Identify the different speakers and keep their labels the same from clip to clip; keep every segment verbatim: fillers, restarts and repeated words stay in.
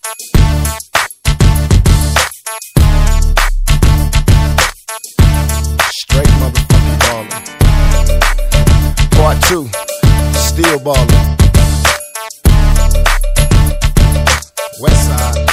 Speaker 1: Straight motherfucking ballin'. Part two, still ballin'. Westside.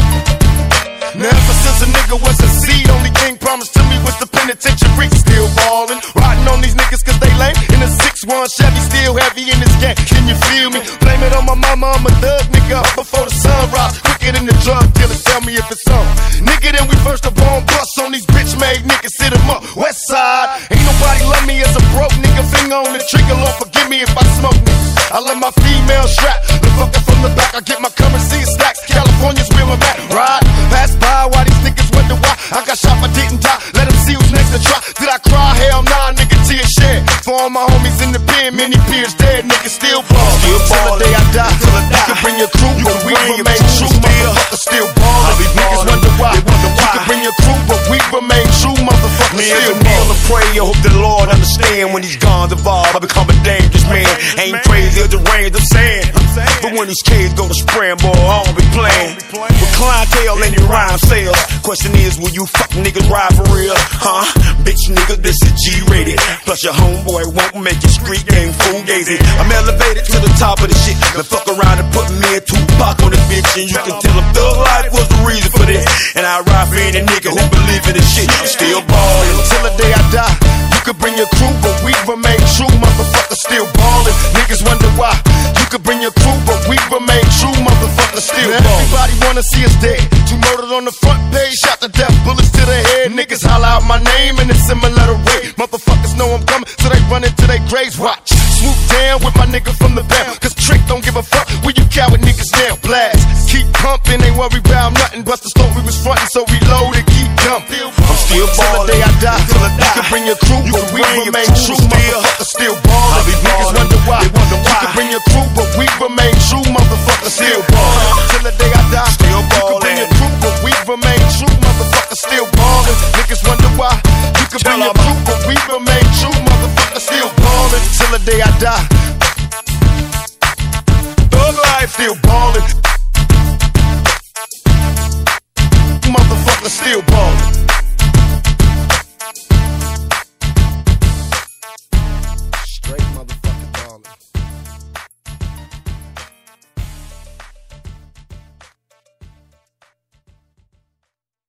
Speaker 2: Now ever since a nigga was a seed, only thing promised to me was the penitentiary. Still ballin', riding on these niggas cause they lame. In a six one Chevy, still heavy in this game. Can you feel me? Blame it on my mama, I'm a thug nigga. Up before the sunrise, quicker than the drug dealer. Tell me if it's on. Nigga, then we first up on bus on these bitch made niggas. Sit 'em up, Westside. Ain't nobody love me as a broke nigga. Finger on the trigger, Lord forgive me if I smoke niggas. I let my female strap, the fucker from the back. I get my currency in stacks. California's where I'm at. Ride, pass by while these niggas wonder why I got shot but didn't die. Let them see who's next to try. Did I cry? Hell nah, nigga, tear shed. For all my homies in the pen, many peers dead, niggas still ball. Still ball. Till the day I die, till I die. You can bring your crew, you but we remain true. Motherfuckers still ball. These niggas wonder why. You can bring your crew, but we remain true. Motherfuckers still ball.
Speaker 3: I pray, I hope the Lord understand when these guns evolve, I become a dangerous man. Ain't crazy or deranged, I'm saying. But when these kids go to spraying, boy, I don't be playing. With clientele and your rhyme sales. Question is, will you fuck niggas ride for real? Huh? Bitch nigga, this is G-rated. Plus your homeboy won't make your street game fugazi. I'm elevated to the top of the shit. Now fuck around and put me and Tupac on this bitch, and you can tell if thug life was the reason for this. And I ride for any nigga who believe in this shit. I'm still ballin'.
Speaker 2: Till the day I die, you could bring your crew, but we remain true. Motherfuckers still ballin'. Niggas wonder why. You could bring your crew, but we remain true. Motherfuckers still ballin'. Everybody wanna see us dead. Two murdered on the front page, shot to death, bullets to the head. Niggas holler out my name in a similar way. Motherfuckers know I'm coming, so they run into their graves. Watch, swoop down with my nigga from the band. Cause Trick don't give a fuck where you coward niggas now. Blast, keep pumping, ain't worry about nothing. Bust the store we was frontin', so we loaded, keep dumping.
Speaker 3: I'm still ballin'.
Speaker 2: Till the day I die, till I die. You can bring your crew, you but we remain true. Motherfuckers still ballin'. Niggas wonder why. You can bring your crew, but we remain true. Motherfuckers still ballin'. Till the day I die,
Speaker 3: still ballin'.
Speaker 2: You can bring your crew, but we remain true. Motherfuckers still ballin'. Niggas wonder why. You can bring your crew, but we remain true. Motherfuckers still ballin'. Till the day I die. Thug life still ballin'.